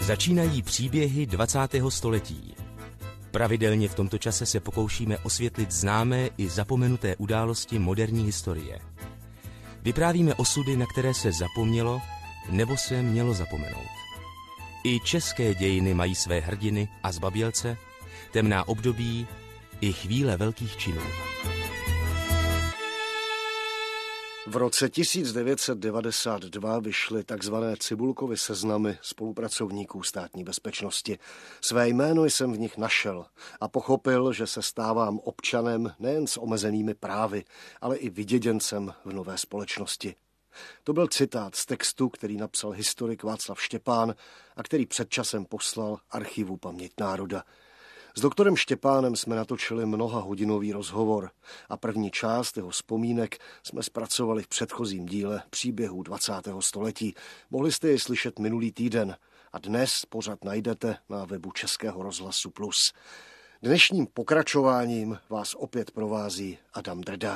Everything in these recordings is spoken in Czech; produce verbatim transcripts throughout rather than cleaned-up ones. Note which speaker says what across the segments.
Speaker 1: Začínají příběhy dvacátého století. Pravidelně v tomto čase se pokoušíme osvětlit známé i zapomenuté události moderní historie. Vyprávíme osudy, na které se zapomnělo nebo se mělo zapomenout. I české dějiny mají své hrdiny a zbabělce, temná období i chvíle velkých činů.
Speaker 2: V roce tisíc devět set devadesát dva vyšly takzvané Cibulkovy seznamy spolupracovníků Státní bezpečnosti. Své jméno jsem v nich našel a pochopil, že se stávám občanem nejen s omezenými právy, ale i vyděděncem v nové společnosti. To byl citát z textu, který napsal historik Václav Štěpán a který před časem poslal Archivu Paměť národa. S doktorem Štěpánem jsme natočili mnohahodinový rozhovor a první část jeho vzpomínek jsme zpracovali v předchozím díle příběhů dvacátého století. Mohli jste je slyšet minulý týden a dnes pořad najdete na webu Českého rozhlasu Plus. Dnešním pokračováním vás opět provází Adam Drda.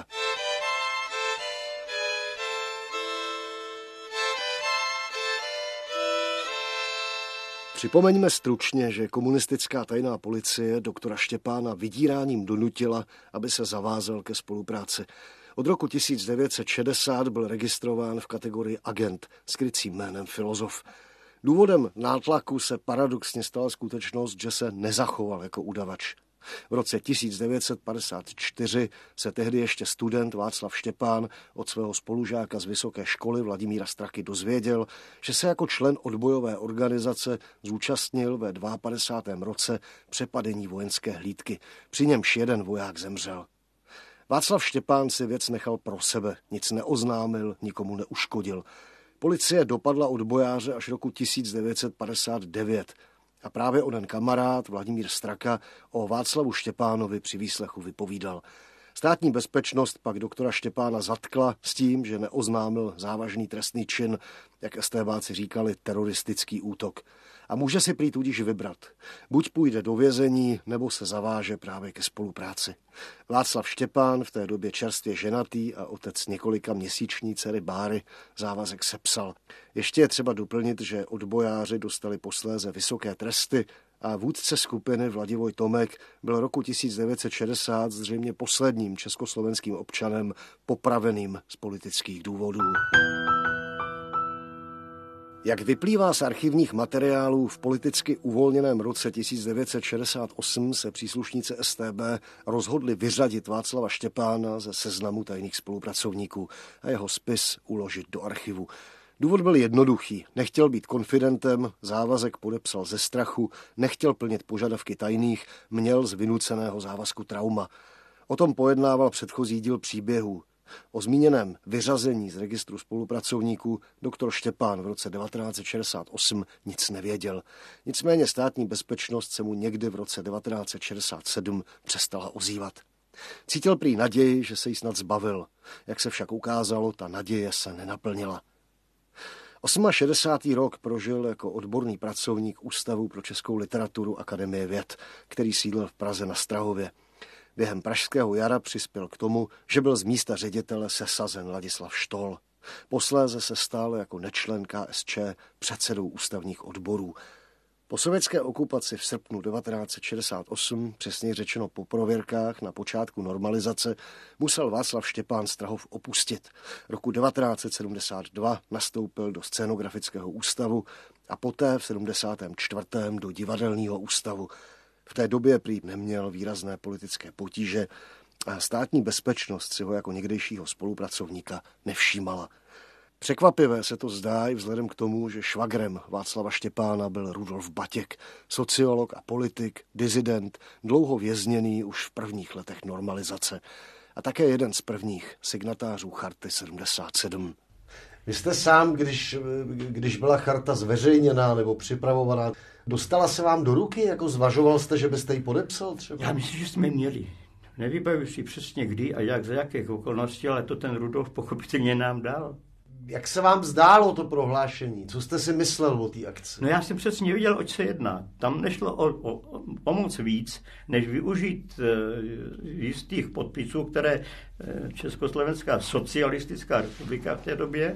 Speaker 2: Připomeňme stručně, že komunistická tajná policie doktora Štěpána vydíráním donutila, aby se zavázal ke spolupráci. Od roku tisíc devět set šedesát byl registrován v kategorii agent s krycím jménem filozof. Důvodem nátlaku se paradoxně stala skutečnost, že se nezachoval jako udavač. V roce tisíc devět set padesát čtyři se tehdy ještě student Václav Štěpán od svého spolužáka z vysoké školy Vladimíra Strachy dozvěděl, že se jako člen odbojové organizace zúčastnil ve padesátém druhém roce přepadení vojenské hlídky. Při němž jeden voják zemřel. Václav Štěpán si věc nechal pro sebe, nic neoznámil, nikomu neuškodil. Policie dopadla odbojáře až roku tisíc devět set padesát devět. A právě onen kamarád Vladimír Straka o Václavu Štěpánovi při výslechu vypovídal. Státní bezpečnost pak doktora Štěpána zatkla s tím, že neoznámil závažný trestný čin, jak estébáci říkali, teroristický útok. A může si prý tudíž vybrat. Buď půjde do vězení, nebo se zaváže právě ke spolupráci. Václav Štěpán, v té době čerstvě ženatý a otec několika měsíční dcery Báry, závazek sepsal. Ještě je třeba doplnit, že odbojáři dostali posléze vysoké tresty a vůdce skupiny Vladivoj Tomek byl roku tisíc devět set šedesát zřejmě posledním československým občanem popraveným z politických důvodů. Jak vyplývá z archivních materiálů, v politicky uvolněném roce tisíc devět set šedesát osm se příslušníci S T B rozhodli vyřadit Václava Štěpána ze seznamu tajných spolupracovníků a jeho spis uložit do archivu. Důvod byl jednoduchý. Nechtěl být konfidentem, závazek podepsal ze strachu, nechtěl plnit požadavky tajných, měl z vynuceného závazku trauma. O tom pojednával předchozí díl příběhů. O zmíněném vyřazení z registru spolupracovníků doktor Štěpán v roce devatenáct set šedesát osm nic nevěděl. Nicméně státní bezpečnost se mu někdy v roce devatenáct set šedesát sedm přestala ozývat. Cítil prý naději, že se jí snad zbavil. Jak se však ukázalo, ta naděje se nenaplnila. šedesátý osmý rok prožil jako odborný pracovník Ústavu pro českou literaturu Akademie věd, který sídlil v Praze na Strahově. Během pražského jara přispěl k tomu, že byl z místa ředitele sesazen Ladislav Štol. Posléze se stal jako nečlen K S Č předsedou ústavních odborů. Po sovětské okupaci v srpnu devatenáct set šedesát osm, přesněji řečeno po prověrkách na počátku normalizace, musel Václav Štěpán Strahov opustit. Roku devatenáct set sedmdesát dva nastoupil do scénografického ústavu a poté v sedmdesátém čtvrtém do divadelního ústavu. V té době prý neměl výrazné politické potíže a státní bezpečnost si ho jako někdejšího spolupracovníka nevšímala. Překvapivé se to zdá i vzhledem k tomu, že švagrem Václava Štěpána byl Rudolf Batěk, sociolog a politik, disident, dlouho vězněný už v prvních letech normalizace a také jeden z prvních signatářů Charty sedmdesát sedm. Vy jste sám, když, když byla charta zveřejněná nebo připravovaná, dostala se vám do ruky, jako zvažoval jste, že byste ji podepsal třeba?
Speaker 3: Já myslím, že jsme měli. Nevybavuji si přesně kdy a jak, za jakých okolností, ale to ten Rudolf pochopitelně nám dal.
Speaker 2: Jak se vám zdálo to prohlášení? Co jste si myslel o té akci?
Speaker 3: No já jsem přesně viděl, oč se jedná. Tam nešlo o, o, o moc víc, než využít e, jistých podpisů, které e, Československá socialistická republika v té době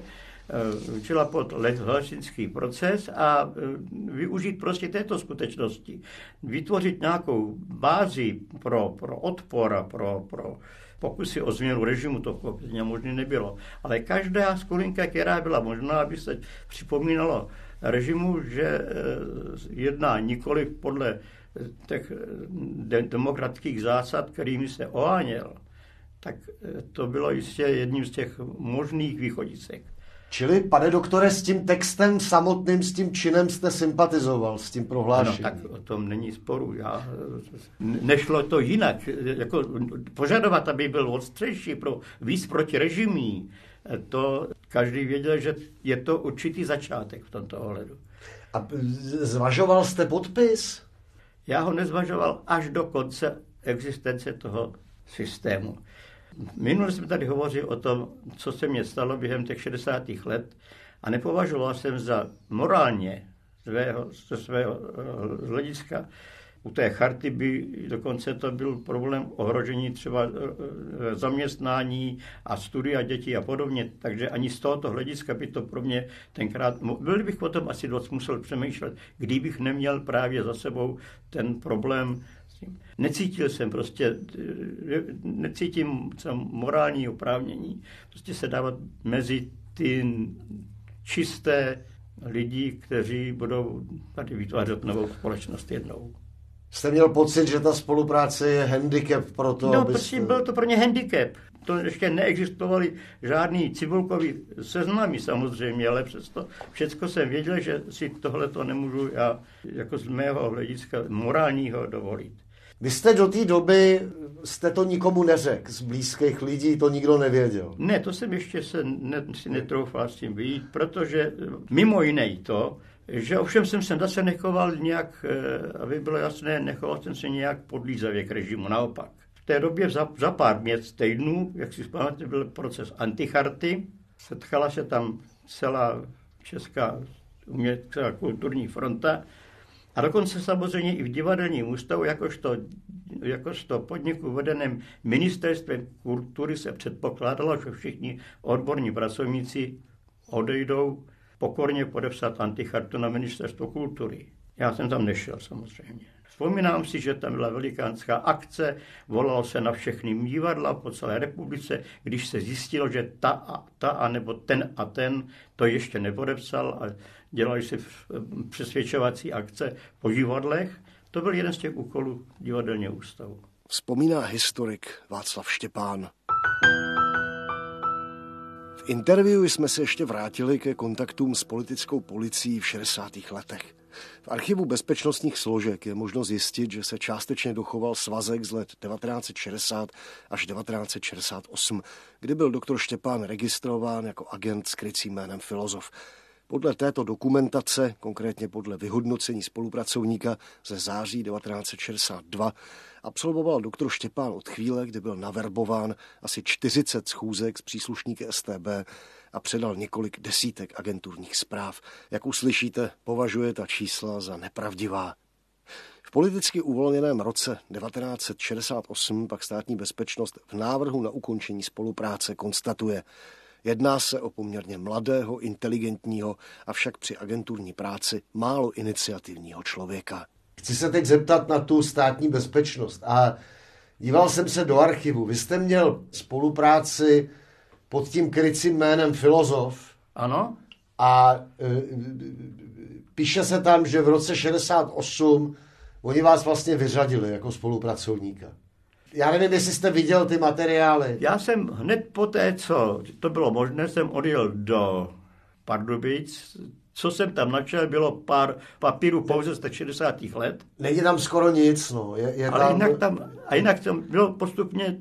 Speaker 3: čela pod helsinský proces a využít prostě této skutečnosti. Vytvořit nějakou bázi pro, pro odpor a pro, pro pokusy o změnu režimu, to pokusně možné nebylo. Ale každá skulinka, která byla možná, aby se připomínalo režimu, že jedná nikoli podle těch demokratických zásad, kterými se oháněl, tak to bylo jistě jedním z těch možných východisek.
Speaker 2: Čili, pane doktore, s tím textem samotným, s tím činem jste sympatizoval, s tím prohlášením?
Speaker 3: Ano, tak o tom není sporu. Já, nešlo to jinak. Jako požadovat, aby byl ostřejší pro víc proti režimí, to každý věděl, že je to určitý začátek v tomto ohledu.
Speaker 2: A zvažoval jste podpis?
Speaker 3: Já ho nezvažoval až do konce existence toho systému. Minule jsem tady hovořil o tom, co se mně stalo během těch šedesátých let a nepovažoval jsem za morálně svého, ze svého hlediska. U té charty by dokonce to byl problém ohrožení třeba zaměstnání a studia dětí a podobně, takže ani z tohoto hlediska by to pro mě tenkrát, byl bych potom asi dost musel přemýšlet, kdybych neměl právě za sebou ten problém. Necítil jsem prostě, necítím morální oprávnění prostě se dávat mezi ty čisté lidi, kteří budou tady vytvářet novou společnost jednou.
Speaker 2: Jste měl pocit, že ta spolupráce je handicap pro to,
Speaker 3: No,
Speaker 2: abyste...
Speaker 3: prostě byl to pro ně handicap. To ještě neexistovaly žádný cibulkový seznamy samozřejmě, ale přesto všecko jsem věděl, že si tohleto nemůžu já jako z mého hlediska morálního dovolit.
Speaker 2: Vy jste do té doby, jste to nikomu neřekl, z blízkých lidí to nikdo nevěděl.
Speaker 3: Ne, to jsem ještě se ne, si netroufal s tím vyjít, protože mimo jiné to, že ovšem jsem se zase nechoval nějak, aby bylo jasné, nechoval jsem se nějak podlízavě k režimu, naopak. V té době za, za pár měsíc, týdnů, jak si vzpomínáte, byl proces anticharty, setkala se tam celá česká umělecká kulturní fronta a dokonce samozřejmě i v divadelním ústavu, jakožto, jakožto podniku vedeném ministerstvem kultury se předpokládalo, že všichni odborní pracovníci odejdou pokorně podepsat antichartu na ministerstvo kultury. Já jsem tam nešel samozřejmě. Vzpomínám si, že tam byla velikánská akce, volalo se na všechny divadla po celé republice, když se zjistilo, že ta a ta, anebo ten a ten to ještě nepodepsal a dělali si přesvědčovací akce po divadlech. To byl jeden z těch úkolů divadelního ústavu.
Speaker 2: Vzpomíná historik Václav Štěpán. V interview jsme se ještě vrátili ke kontaktům s politickou policií v šedesátých letech. V archivu bezpečnostních složek je možno zjistit, že se částečně dochoval svazek z let devatenáct set šedesát až devatenáct set šedesát osm, kdy byl doktor Štěpán registrován jako agent s krycím jménem Filozof. Podle této dokumentace, konkrétně podle vyhodnocení spolupracovníka ze září devatenáct set šedesát dva, absolvoval doktor Štěpán od chvíle, kdy byl naverbován asi čtyřicet schůzek s příslušníky S T B a předal několik desítek agenturních zpráv. Jak uslyšíte, považuje ta čísla za nepravdivá. V politicky uvolněném roce devatenáct set šedesát osm pak státní bezpečnost v návrhu na ukončení spolupráce konstatuje: jedná se o poměrně mladého, inteligentního, avšak při agenturní práci málo iniciativního člověka. Chci se teď zeptat na tu státní bezpečnost a díval jsem se do archivu. Vy jste měl spolupráci pod tím krycím jménem Filozof.
Speaker 3: Ano.
Speaker 2: A e, píše se tam, že v roce šedesát osm oni vás vlastně vyřadili jako spolupracovníka. Já nevím, jestli jste viděl ty materiály.
Speaker 3: Já jsem hned po té, co to bylo možné, jsem odjel do Pardubic. Co jsem tam načal, bylo pár papírů pouze z těch šedesátých let.
Speaker 2: Není tam skoro nic, no. Je, je
Speaker 3: Ale
Speaker 2: tam...
Speaker 3: jinak tam, a jinak tam bylo postupně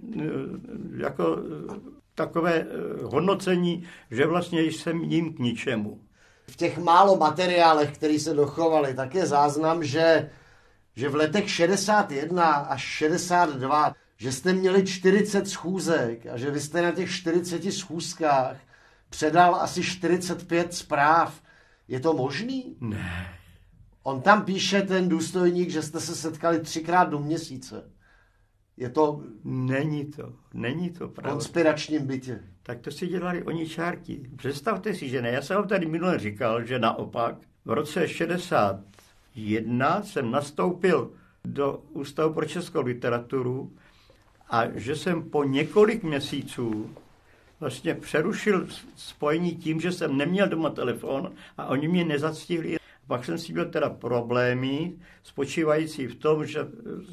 Speaker 3: jako takové hodnocení, že vlastně jsem jim k ničemu.
Speaker 2: V těch málo materiálech, které se dochovaly, tak je záznam, že, že v letech šedesát jedna až šedesát dva, že jste měli čtyřicet schůzek a že vy jste na těch čtyřiceti schůzkách předal asi čtyřicet pět zpráv. Je to možný?
Speaker 3: Ne.
Speaker 2: On tam píše, ten důstojník, že jste se setkali třikrát do měsíce. Je to...
Speaker 3: Není to, není to
Speaker 2: v
Speaker 3: pravda.
Speaker 2: konspiračním bytě.
Speaker 3: tak to si dělali oni čárky. Představte si, že ne. Já jsem vám tady minule říkal, že naopak v roce šedesát jedna jsem nastoupil do Ústavu pro českou literaturu a že jsem po několik měsíců vlastně přerušil spojení tím, že jsem neměl doma telefon a oni mě nezactihli. Pak jsem si měl teda problémy spočívající v tom, že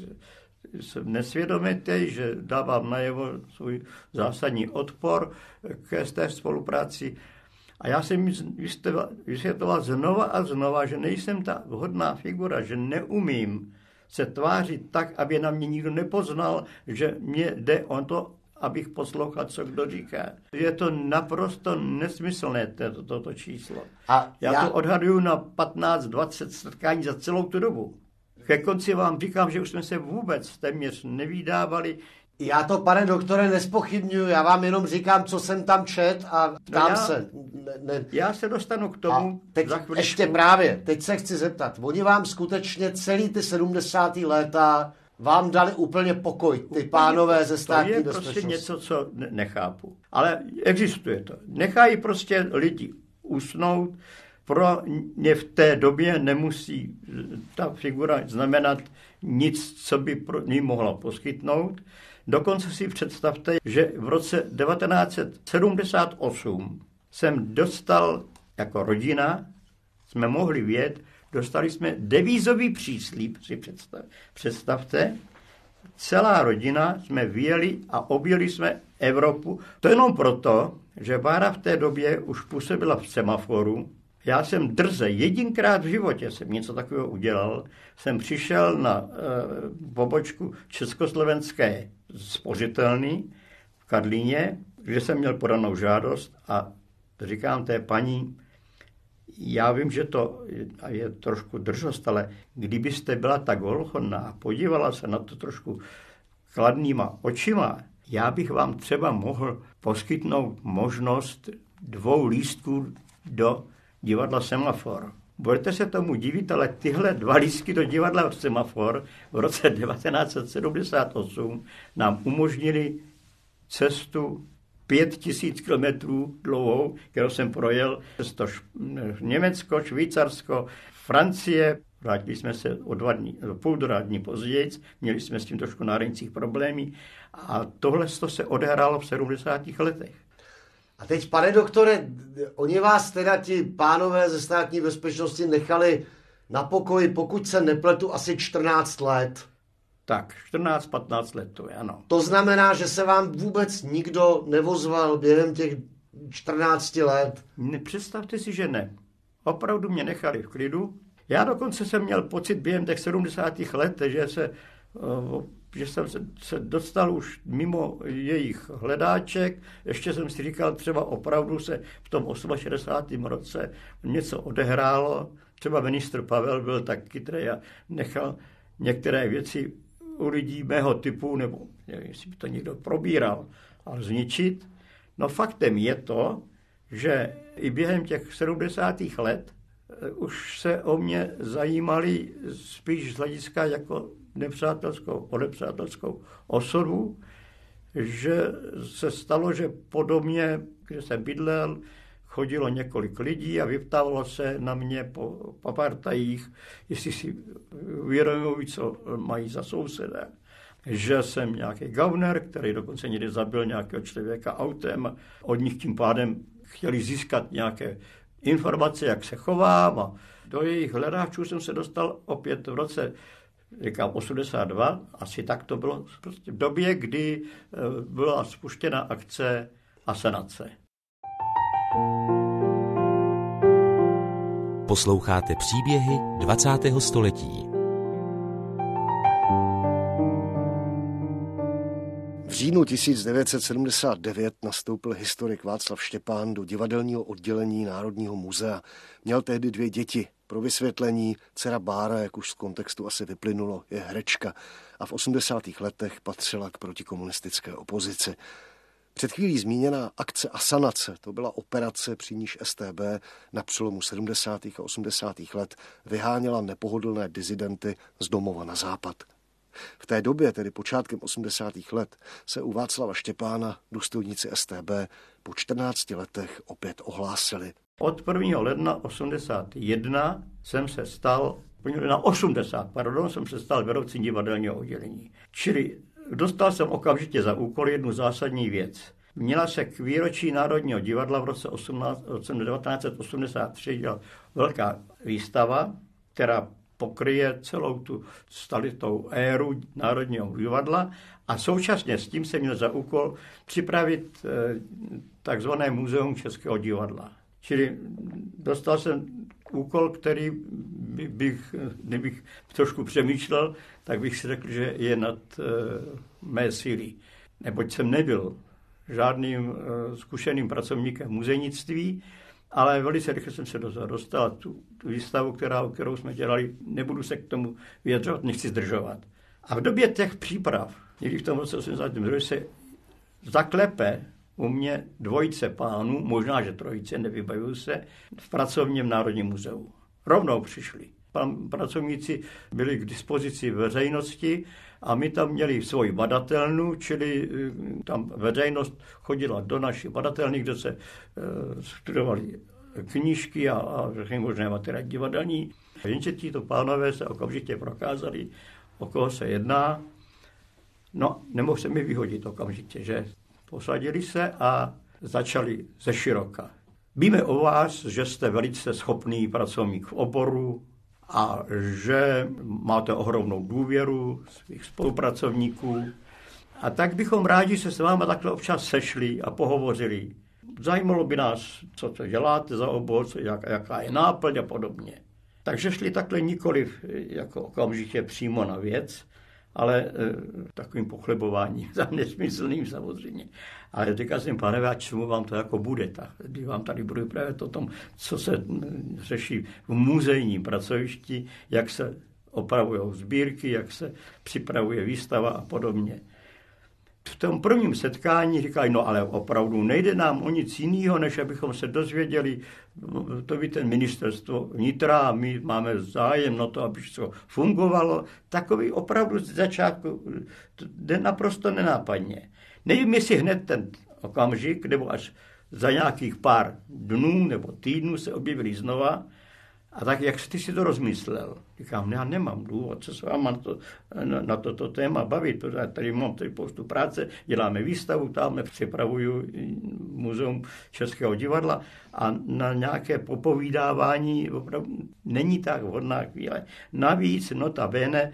Speaker 3: jsem nesvědomitý, že dávám najevo svůj zásadní odpor k té spolupráci. A já jsem vysvětloval znova a znova, že nejsem ta vhodná figura, že neumím se tvářit tak, aby na mě nikdo nepoznal, že mě jde o to, abych poslouchal, co kdo říká. Je to naprosto nesmyslné, toto, toto číslo. A já, já to odhaduju na patnáct dvacet setkání za celou tu dobu. Ke konci vám říkám, že už jsme se vůbec téměř nevydávali.
Speaker 4: Já to, pane doktore, nespochybňuji, já vám jenom říkám, co jsem tam čet a ptám
Speaker 3: no já,
Speaker 4: se. Ne, ne.
Speaker 3: Já se dostanu k tomu
Speaker 4: a teď
Speaker 3: za chvíličku.
Speaker 4: Ještě právě, teď se chci zeptat, oni vám skutečně celý ty sedmdesátá léta vám dali úplně pokoj, ty úplně, pánové ze státní bezpečnosti.
Speaker 3: To je prostě něco, co nechápu. Ale existuje to. Nechají prostě lidi usnout. Pro ně v té době nemusí ta figura znamenat nic, co by pro ní mohla poskytnout. Dokonce si představte, že v roce devatenáct set sedmdesát osm jsem dostal jako rodina, jsme mohli vědět, dostali jsme devízový příslib, si představ, představte, celá rodina jsme vyjeli a objeli jsme Evropu. To jenom proto, že Bára v té době už působila v Semaforu. Já jsem drze, jedinkrát v životě jsem něco takového udělal, jsem přišel na e, pobočku Československé spořitelny v Karlíně, kde jsem měl podanou žádost a říkám té paní, já vím, že to je, je trošku držost, ale kdybyste byla tak holchodná a podívala se na to trošku kladnýma očima, já bych vám třeba mohl poskytnout možnost dvou lístků do divadla Semafor. Budete se tomu divit, ale tyhle dva lístky do divadla Semafor v roce devatenáct set sedmdesát osm nám umožnili cestu pět tisíc kilometrů dlouhou, kterou jsem projel přes to Německo, Švýcarsko, Francie. Vrátili jsme se o dva dní, půl dva dní později, měli jsme s tím trošku na hranicích problémy a tohle se odehrálo v sedmdesátých letech.
Speaker 4: A teď, pane doktore, oni vás teda ti pánové ze státní bezpečnosti nechali na pokoji, pokud se nepletu, asi čtrnáct let.
Speaker 3: Tak, čtrnáct patnáct let to je, ano.
Speaker 4: To znamená, že se vám vůbec nikdo nevozval během těch čtrnácti let?
Speaker 3: Představte si, že ne. Opravdu mě nechali v klidu. Já dokonce jsem měl pocit během těch sedmdesátých let, že se... že jsem se, se dostal už mimo jejich hledáček. Ještě jsem si říkal, třeba opravdu se v tom šedesátém osmém roce něco odehrálo. Třeba ministr Pavel byl tak chytrý a nechal některé věci u lidí mého typu, nebo nevím, jestli by to někdo probíral, ale zničit. No faktem je to, že i během těch sedmdesátých let už se o mě zajímali spíš z hlediska jako nepřátelskou, o nepřátelskou osobu, že se stalo, že po domě, kde jsem bydlel, chodilo několik lidí a vyptávalo se na mě po, po partajích, jestli si uvědomují, co mají za souseda. Že jsem nějaký gauner, který dokonce někdy zabil nějakého člověka autem. Od nich tím pádem chtěli získat nějaké informace, jak se chovám. A do jejich hledáčů jsem se dostal opět v roce říkám osmdesát dva, asi tak to bylo prostě v době, kdy byla spuštěna akce Asanace.
Speaker 1: Posloucháte příběhy dvacátého století.
Speaker 2: V říjnu tisíc devět set sedmdesát devět nastoupil historik Václav Štěpán do divadelního oddělení Národního muzea. Měl tehdy dvě děti. Pro vysvětlení, dcera Bára, jak už z kontextu asi vyplynulo, je herečka a v osmdesátých letech patřila k protikomunistické opozici. Před chvílí zmíněná akce Asanace, to byla operace, při níž S T B na přelomu sedmdesátých a osmdesátých let vyháněla nepohodlné dizidenty z domova na západ. V té době, tedy počátkem osmdesátých let, se u Václava Štěpána důstojníci S T B po čtrnácti letech opět ohlásili.
Speaker 3: Od prvního ledna osmdesát jedna jsem se stal, na osmdesát, pardon, jsem se stal vedoucím divadelního oddělení. Čili dostal jsem okamžitě za úkol jednu zásadní věc. Měla se k výročí Národního divadla v roce devatenáct set osmdesát tři dělat velká výstava, která pokryje celou tu stalitou éru Národního divadla a současně s tím se měl za úkol připravit takzvané muzeum Českého divadla. Čili dostal jsem úkol, který bych, kdybych trošku přemýšlel, tak bych si řekl, že je nad mé síly. Neboť jsem nebyl žádným zkušeným pracovníkem muzejnictví, ale velice rychle jsem se dostal tu, tu výstavu, která, kterou jsme dělali, nebudu se k tomu vyjadřovat, nechci zdržovat. A v době těch příprav, někdy v tom roce osmdesát dva se zaklepe u mě dvojice pánů, možná, že trojice, nevybavuju se, v pracovním Národním muzeu. Rovnou přišli. Pan pracovníci byli k dispozici veřejnosti a my tam měli svoji badatelnu, čili tam veřejnost chodila do naší badatelny, kde se e, studovali knížky a, a všechny možné materiály divadelní. Jenže títo pánové se okamžitě prokázali, o koho se jedná. No, nemohl se mi vyhodit okamžitě, že posadili se a začali ze široka. Víme o vás, že jste velice schopný pracovník v oboru a že máte ohromnou důvěru svých spolupracovníků. A tak bychom rádi se s váma takhle občas sešli a pohovořili. Zajímalo by nás, co to děláte za obor, co, jak, jaká je náplň a podobně. Takže šli takhle nikoliv jako okamžitě přímo na věc, ale e, takovým pochlebováním, za nesmyslným samozřejmě. Ale říkal jsem, pane, a čemu vám to jako bude? Tak, když vám tady budu vyprávět o tom, co se řeší v muzejním pracovišti, jak se opravují sbírky, jak se připravuje výstava a podobně. V tom prvním setkání říkají, no ale opravdu nejde nám o nic jiného, než abychom se dozvěděli, to ví ten ministerstvo vnitra a my máme zájem na to, aby to fungovalo. Takový opravdu z začátku jde naprosto nenápadně. Nevím, jestli hned ten okamžik, nebo až za nějakých pár dnů nebo týdnů se objevili znova. A tak, jak jsi si to rozmyslel? Říkám, já nemám důvod, co se vám na, to, na, na toto téma bavit, protože tady mám tady spoustu práce, děláme výstavu, tam připravuju muzeum Českého divadla a na nějaké popovídávání opravdu není tak vhodná chvíle. Navíc, notabene,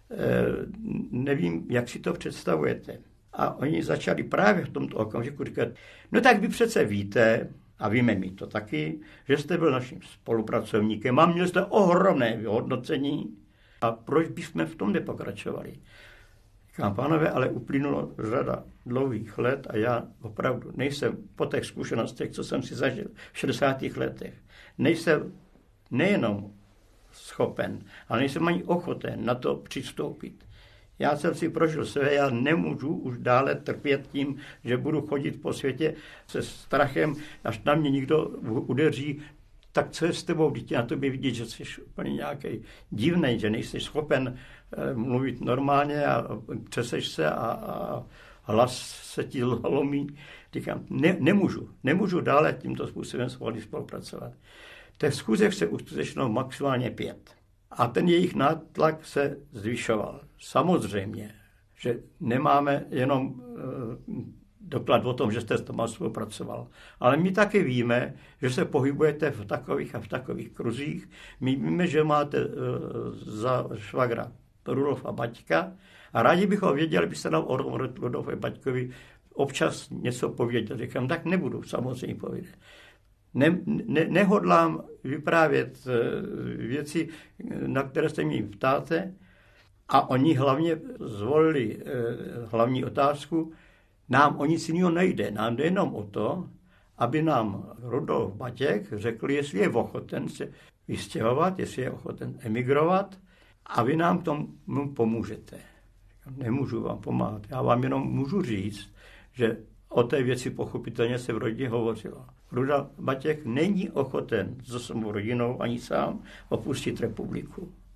Speaker 3: nevím, jak si to představujete. A oni začali právě v tomto okamžiku říkat, no tak vy přece víte, a víme mi to taky, že jste byl naším spolupracovníkem a měli jste ohromné vyhodnocení. A proč bychom v tom nepokračovali? Říkám, pánové, ale uplynulo řada dlouhých let a já opravdu nejsem po těch zkušenostech, co jsem si zažil v šedesátých letech, nejsem nejenom schopen, ale nejsem ani ochoten na to přistoupit. Já jsem si prožil své, já nemůžu už dále trpět tím, že budu chodit po světě se strachem, až na mě někdo udeří, tak co je s tebou, dítě, na tobě vidět, že jsi úplně nějaký divnej, že nejsi schopen mluvit normálně a třeseš se a, a hlas se ti lomí. Říkám, ne, nemůžu, nemůžu dále tímto způsobem s vámi spolupracovat. Těch schůzek se uskutečnilo maximálně pět. A ten jejich nátlak se zvyšoval. Samozřejmě, že nemáme jenom e, doklad o tom, že jste s tom spolupracoval, ale my taky víme, že se pohybujete v takových a v takových kruzích. My víme, že máte e, za švagra Rudolfa Baťka a rádi bychom věděli, byste nám o Rudolfovi Baťkovi občas něco pověděli. Říkám, tak nebudu samozřejmě povědět. Ne, ne, nehodlám vyprávět věci, na které se mě ptáte, a oni hlavně zvolili hlavní otázku, nám o nic jiného nejde, nám jde jenom o to, aby nám Rudolf Batěk řekl, jestli je ochoten se vystěhovat, jestli je ochoten emigrovat a vy nám k tomu pomůžete. Nemůžu vám pomáhat, já vám jenom můžu říct, že o té věci pochopitelně se v rodině hovořilo. Rudolf Batěk není ochoten se svou rodinou ani sám opustit republiku.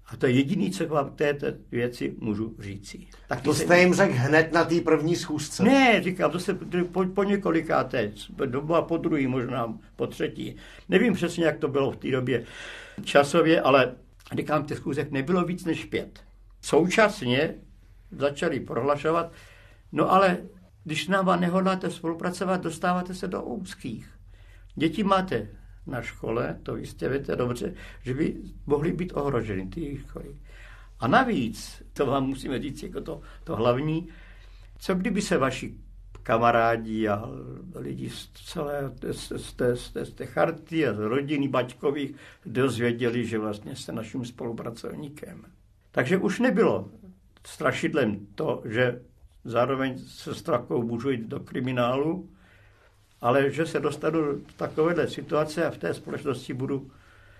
Speaker 3: A to je jediné, co vám této věci můžu říci.
Speaker 4: Tak to jste jim řekl hned na té první schůzce?
Speaker 3: Ne, říkám, to se po, po několikáté, doba po druhý, možná po třetí. Nevím přesně, jak to bylo v té době časově, ale říkám, těch schůzek nebylo víc než pět. Současně začali prohlašovat, no ale když nám nehodláte spolupracovat, dostáváte se do úzkých. Děti máte na škole, to jistě víte dobře, že by mohly být ohroženy ty školy. A navíc, to vám musíme říct jako to, to hlavní, co kdyby se vaši kamarádi a lidi z celé z, z, z, z té charty a z rodiny Baťkových dozvěděli, že vlastně jste naším spolupracovníkem. Takže už nebylo strašidlem to, že zároveň se Strakou můžu jít do kriminálu, ale že se dostanu do takovéhle situace a v té společnosti budu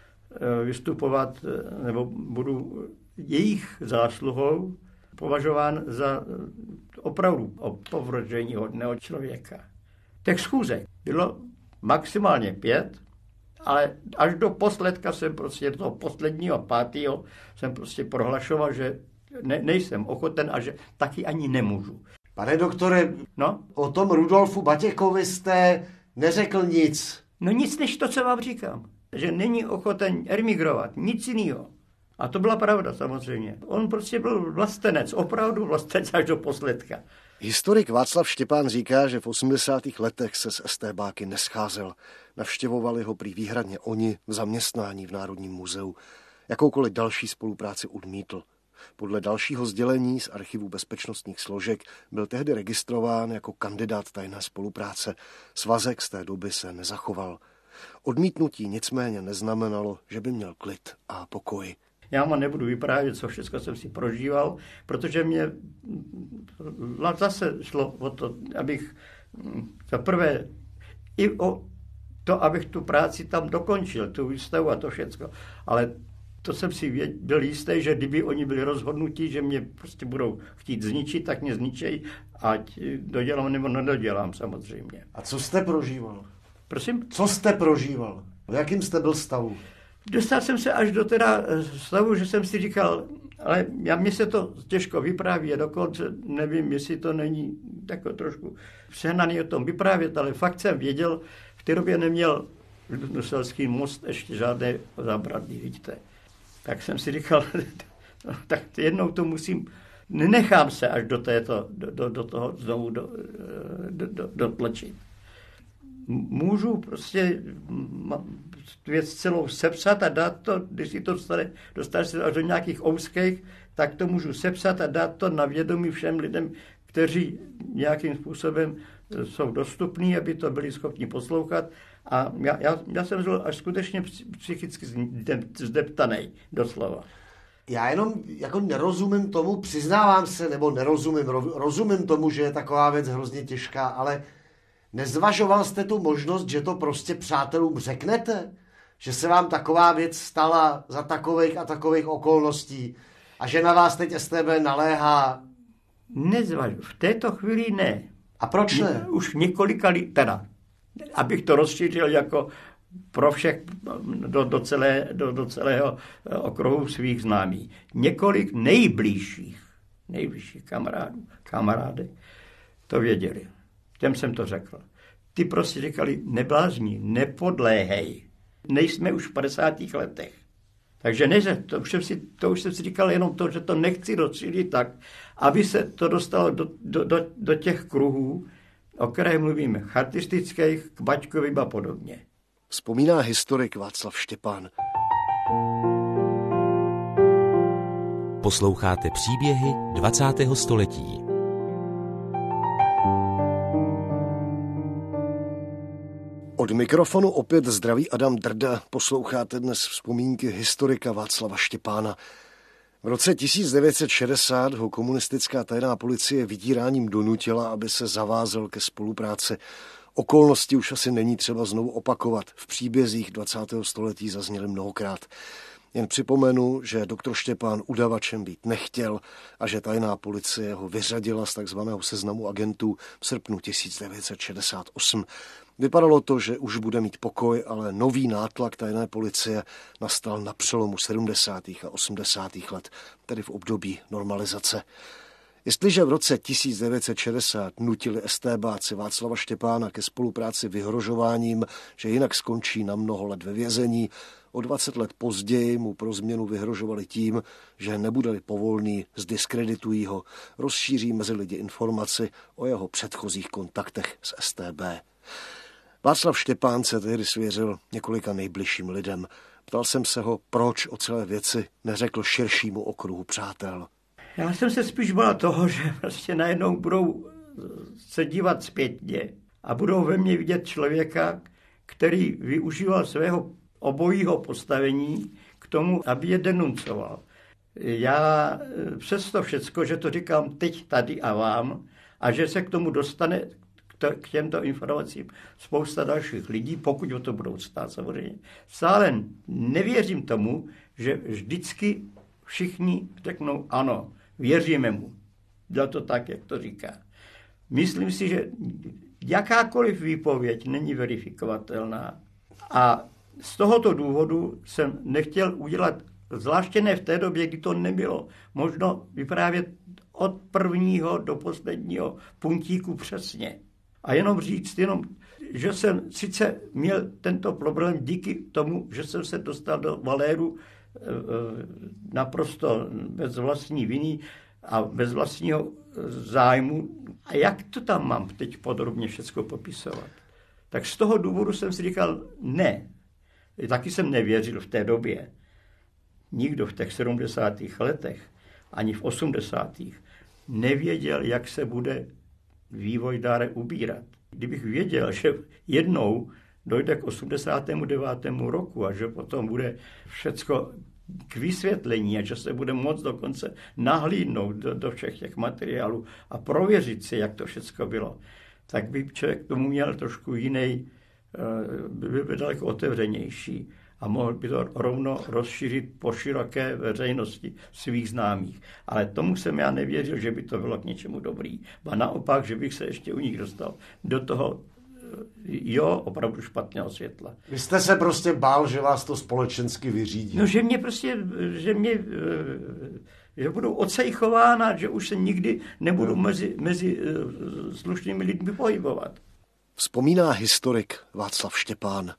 Speaker 3: vystupovat, nebo budu jejich zásluhou považován za opravdu opovržení hodného člověka. Těch schůzek bylo maximálně pět, ale až do posledka jsem prostě, do toho posledního pátého jsem prostě prohlašoval, že ne, nejsem ochoten a že taky ani nemůžu.
Speaker 4: Pane doktore,
Speaker 3: no?
Speaker 4: O tom Rudolfu Batěkovi jste neřekl nic.
Speaker 3: No nic než to, co vám říkám. Že není ochoten emigrovat, nic jiného. A to byla pravda samozřejmě. On prostě byl vlastenec, opravdu vlastenec až do posledka.
Speaker 2: Historik Václav Štěpán říká, že v osmdesátých letech se s estébáky nescházel. Navštěvovali ho prý výhradně oni v zaměstnání v Národním muzeu. Jakoukoliv další spolupráci odmítl. Podle dalšího sdělení z archivu bezpečnostních složek byl tehdy registrován jako kandidát tajné spolupráce. Svazek z té doby se nezachoval. Odmítnutí nicméně neznamenalo, že by měl klid a pokoj.
Speaker 3: Já vám nebudu vyprávět, co všechno jsem si prožíval, protože mě zase šlo o to, abych za prvé i o to, abych tu práci tam dokončil, tu výstavu a to všecko. Ale to jsem si byl jistý, že kdyby oni byli rozhodnutí, že mě prostě budou chtít zničit, tak mě zničejí, ať dodělám nebo nedodělám samozřejmě.
Speaker 4: A co jste prožíval?
Speaker 3: Prosím?
Speaker 4: Co jste prožíval? V jakým jste byl stavu?
Speaker 3: Dostal jsem se až do teda stavu, že jsem si říkal, ale já, mně se to těžko vypráví a dokonce nevím, jestli to není tako trošku přehnaný o tom vyprávět, ale fakt jsem věděl, v té době neměl Nuselský most ještě žádné zábradlí, vidíte. Tak jsem si říkal, no, tak jednou to musím, nenechám se až do, této, do, do, do toho znovu do, do, do, dotlačit. Můžu prostě věc celou sepsat a dát to, když si to dostane, dostane se až do nějakých ouských, tak to můžu sepsat a dát to na vědomí všem lidem, kteří nějakým způsobem jsou dostupní, aby to byli schopni poslouchat. A já, já, já jsem byl až skutečně psychicky zdeptanej, doslova.
Speaker 4: Já jenom jako nerozumím tomu, přiznávám se, nebo nerozumím, rozumím tomu, že je taková věc hrozně těžká, ale nezvažoval jste tu možnost, že to prostě přátelům řeknete? Že se vám taková věc stala za takových a takových okolností a že na vás teď S T B naléhá?
Speaker 3: Nezvažuji. V této chvíli ne.
Speaker 4: A proč ne?
Speaker 3: Už několika let, teda, abych to rozšířil jako pro všech do, do, celé, do, do celého okruhu svých známých. Několik nejbližších, nejbližších kamarádů, kamarádek to věděli. Těm jsem to řekl. Ty prostě říkali, neblázni, nepodléhej. Nejsme už v padesátých letech. Takže ne, to už, jsem si, to už jsem si říkal jenom to, že to nechci rozšířit tak, aby se to dostalo do, do, do, do těch kruhů, o kterých mluvíme, chartistických, k Baťkovým a podobně.
Speaker 2: Vzpomíná historik Václav Štěpán.
Speaker 1: Posloucháte příběhy dvacátého století.
Speaker 2: Od mikrofonu opět zdraví Adam Drda, posloucháte dnes vzpomínky historika Václava Štěpána. V roce tisíc devět set šedesát ho komunistická tajná policie vydíráním donutila, aby se zavázal ke spolupráci. Okolnosti už asi není třeba znovu opakovat. V příbězích dvacátého století zazněly mnohokrát. Jen připomenu, že doktor Štěpán udavačem být nechtěl a že tajná policie ho vyřadila z takzvaného seznamu agentů v srpnu tisíc devět set šedesát osm. Vypadalo to, že už bude mít pokoj, ale nový nátlak tajné policie nastal na přelomu sedmdesátých a osmdesátých let, tedy v období normalizace. Jestliže v roce tisíc devět set šedesát nutili estébáci Václava Štěpána ke spolupráci vyhrožováním, že jinak skončí na mnoho let ve vězení, o dvacet let později mu pro změnu vyhrožovali tím, že nebude-li povolný, zdiskreditují ho, rozšíří mezi lidi informaci o jeho předchozích kontaktech s es té bé. Václav Štěpán se tehdy svěřil několika nejbližším lidem. Ptal jsem se ho, proč o celé věci neřekl širšímu okruhu přátel.
Speaker 3: Já jsem se spíš bál toho, že prostě najednou budou se dívat zpětně a budou ve mně vidět člověka, který využíval svého obojího postavení k tomu, aby je denuncoval. Já přesto všecko, že to říkám teď tady a vám a že se k tomu dostane k těmto informacím spousta dalších lidí, pokud o to budou stát samozřejmě. Stále nevěřím tomu, že vždycky všichni řeknou ano, věříme mu. Bylo to tak, jak to říká. Myslím si, že jakákoliv výpověď není verifikovatelná a z tohoto důvodu jsem nechtěl udělat, zvláště ne v té době, kdy to nebylo možno vyprávět od prvního do posledního puntíku přesně. A jenom říct, jenom, že jsem sice měl tento problém díky tomu, že jsem se dostal do maléru naprosto bez vlastní viny a bez vlastního zájmu. A jak to tam mám teď podrobně všechno popisovat? Tak z toho důvodu jsem si říkal, ne. Taky jsem nevěřil v té době. Nikdo v těch sedmdesátých letech, ani v osmdesátých nevěděl, jak se bude vývoj dále ubírat. Kdybych věděl, že jednou dojde k osmdesátému devátému roku a že potom bude všecko k vysvětlení a že se bude moct dokonce nahlídnout do, do všech těch materiálů a prověřit si, jak to všecko bylo, tak by člověk tomu měl trošku jiný, by byl daleko otevřenější a mohl by to rovno rozšířit po široké veřejnosti svých známých. Ale tomu jsem já nevěřil, že by to bylo k něčemu dobrý. A naopak, že bych se ještě u nich dostal do toho, jo, opravdu špatného světla.
Speaker 4: Vy jste se prostě bál, že vás to společensky vyřídí.
Speaker 3: No, že mě prostě, že mě, že budou ocejchována, že už se nikdy nebudu no. mezi, mezi slušnými lidmi pohybovat.
Speaker 2: Vzpomíná historik Václav Štěpán.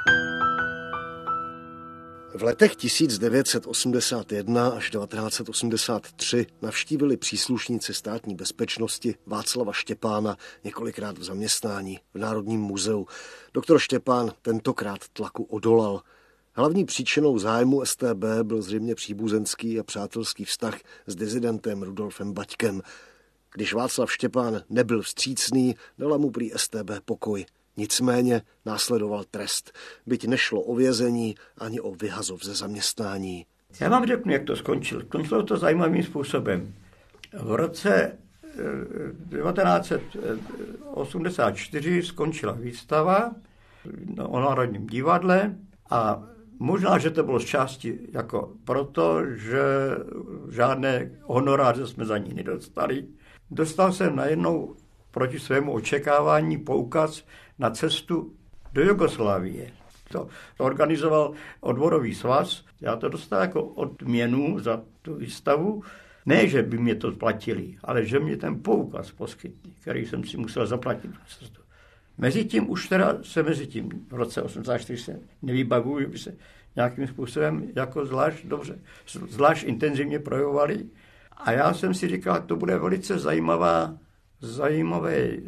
Speaker 2: V letech tisíc devět set osmdesát jedna až devatenáct set osmdesát tři navštívili příslušníci státní bezpečnosti Václava Štěpána několikrát v zaměstnání v Národním muzeu. Doktor Štěpán tentokrát tlaku odolal. Hlavní příčinou zájmu es té bé byl zřejmě příbuzenský a přátelský vztah s dizidentem Rudolfem Baťkem. Když Václav Štěpán nebyl vstřícný, dala mu prý es té bé pokoj. Nicméně následoval trest, byť nešlo o vězení ani o vyhazov ze zaměstnání.
Speaker 3: Já vám řeknu, jak to skončilo. Skončilo to zajímavým způsobem. V roce devatenáct set osmdesát čtyři skončila výstava o Národním divadle a možná, že to bylo z části jako proto, že žádné honoráře jsme za ní nedostali. Dostal jsem najednou proti svému očekávání poukaz na cestu do Jugoslávie. To organizoval odborový svaz. Já to dostal jako odměnu za tu výstavu. Ne, že by mě to platili, ale že mě ten poukaz poskytli, který jsem si musel zaplatit. Mezitím už teda se mezitím v roce osmdesát čtyři se nevybavuju, že by se nějakým způsobem jako zvlášť dobře, zvlášť intenzivně projevovali. A já jsem si říkal, to bude velice zajímavá, zajímavý e,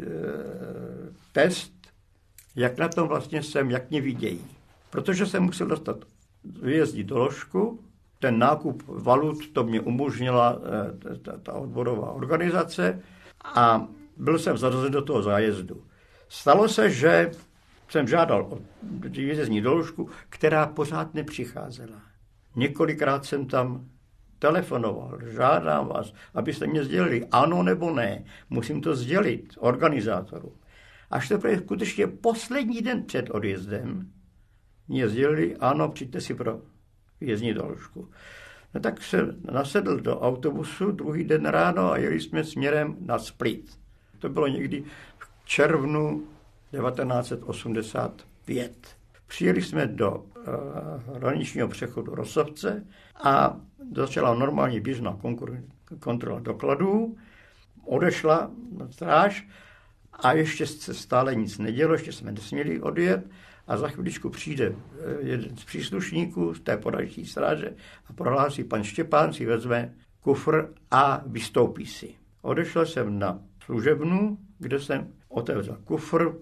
Speaker 3: test, jak na tom vlastně jsem, jak mě vidějí. Protože jsem musel dostat vyjezdit doložku, ten nákup valut, to mě umožnila e, ta, ta odborová organizace a byl jsem zařazen do toho zájezdu. Stalo se, že jsem žádal o výjezdní doložku, která pořád nepřicházela. Několikrát jsem tam telefonoval, žádám vás, abyste mě sdělili ano nebo ne. Musím to sdělit organizátorům. Až teprve skutečně poslední den před odjezdem mě sdělili ano, přijďte si pro výjezdní doložku. No tak se nasedl do autobusu druhý den ráno a jeli jsme směrem na Split. To bylo někdy v červnu devatenáct set osmdesát pět. Přijeli jsme do uh, hraničního přechodu Rosovce a začala normální běžná kontrola dokladů. Odešla stráž a ještě se stále nic nedělo, ještě jsme nesměli odjet a za chviličku přijde jeden z příslušníků z té podající stráže a prohlásí, pan Štěpán si vezme kufr a vystoupí si. Odešel jsem na služebnu, kde jsem otevřel kufr,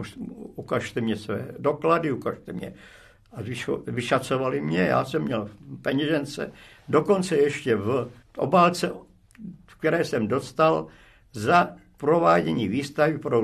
Speaker 3: ukažte mě své doklady, ukažte mě. A vyšacovali mě, já jsem měl peněžence, dokonce ještě v obálce, v které jsem dostal za provádění výstavy pro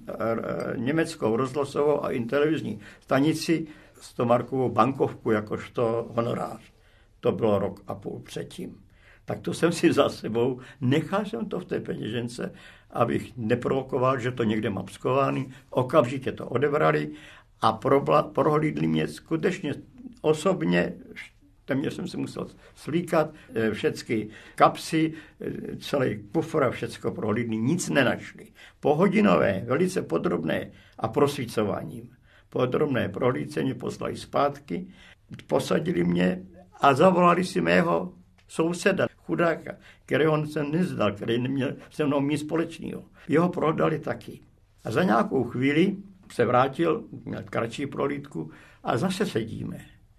Speaker 3: německou rozhlasovou a televizní stanici stomarkovou bankovku jakožto honorář. To bylo rok a půl předtím. Tak to jsem si za sebou, nechal jsem to v té peněžence, abych neprovokoval, že to někde mám skovaný, okamžitě to odebrali a prohlídli mě skutečně osobně, téměř jsem se musel slíkat, všechny kapsy, celý kufr a všecko prohlídli, nic nenašli. Po hodinové, velice podrobné a prosvícováním, podrobné prohlídce mě poslali zpátky, posadili mě a zavolali si mého souseda, chudáka, kterého jsem nezdal, který neměl se mnou nic společného. Jeho prodali taky. A za nějakou chvíli se vrátil, měl kratší prohlídku a zase sedíme.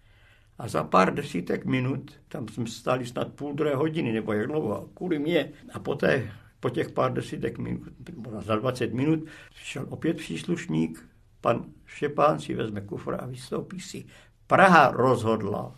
Speaker 3: A za pár desítek minut, tam jsme stáli snad půl druhé hodiny, nebo jak dlouho, kvůli mě. A poté, po těch pár desítek minut, za dvacet minut, přišel opět příslušník, pan Štěpán si vezme kufr a vystoupí si. Praha rozhodla,